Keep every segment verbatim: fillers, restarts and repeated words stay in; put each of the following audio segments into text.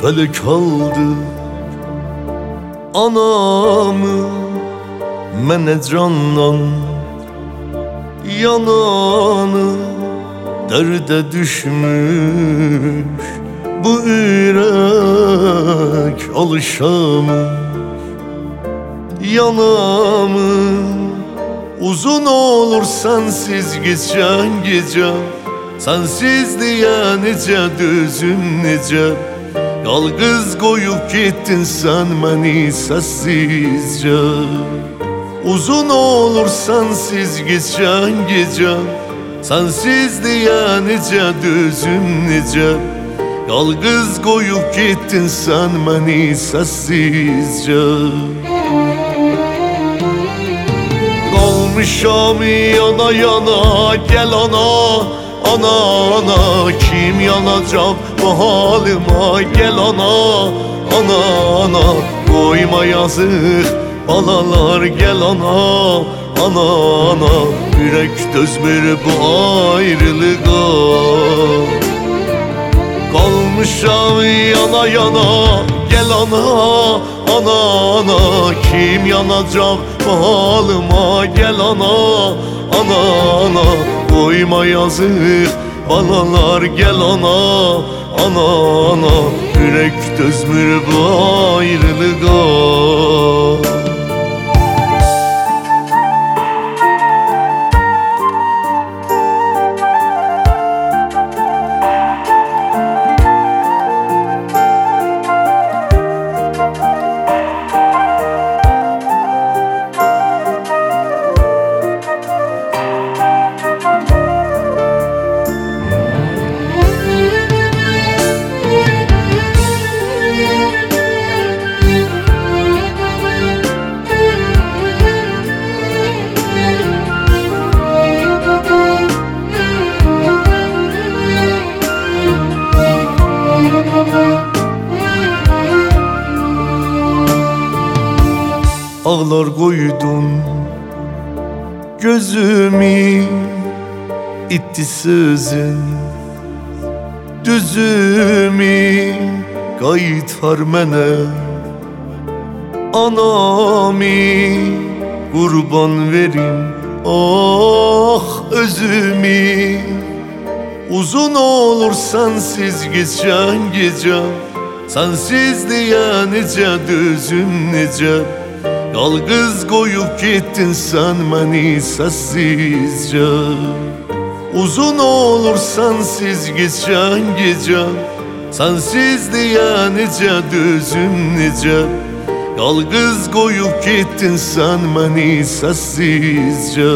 felek aldı anamı, mənə candan yananı, dərdə düşmüş bu ürək alışamır yanamı. Uzun olur sensiz geçen gece, sensizliğe necə düzüm necə, yalqız qoyub getdin sen məni səssizcə. Uzun olur sensiz geçen gece, sensizliğe necə düzüm necə, yalqız qoyub getdin sen məni səssizcə. Qalmışam yana yana, gel ana, ana ana, kim yanacaq bu halıma, gel ana, ana ana, qoyma yazıq balalar, gel ana, ana ana, ürək dözmür bu ayrılığa. Qalmışam yana yana, gel ana, ana ana, kim yanacaq bu halıma, gel ana, ana ana, qoyma yazıq balalar, gel ana, ana ana, ürək dözmür bu ayrılığa. Ağlar qoydun gözümü, itti sözün düzümü, qaytar mənə anamı, qurban verim ah özümü. Uzun olur sensiz geçen gece, sensizliğe necə düzüm necə, yalqız qoyub getdin sen məni səssizcə. Uzun olur sensiz geçen gece, sensizliğe necə düzüm necə, yalqız qoyub getdin sen məni səssizcə.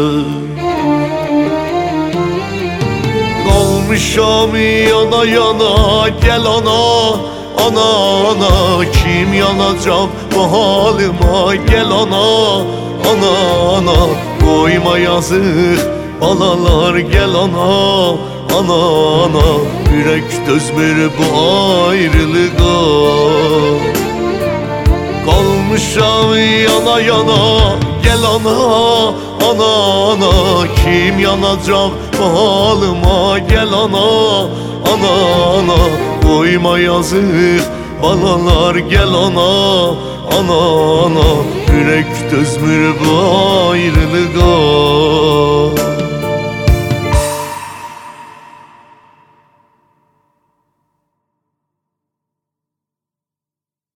Qalmışam yana yana, gel ana, ana ana, kim yanacaq bu halıma, gel ana, ana ana, qoyma yazıq balalar, gel ana, ana ana, ürək dözmür bu ayrılığa. Qalmışam yana yana, gel ana, ana ana, kim yanacaq bu halıma, gel ana, ana ana, qoyma yazıq balalar, gel ana, ana ana, ürək dözmür bu ayrılığa.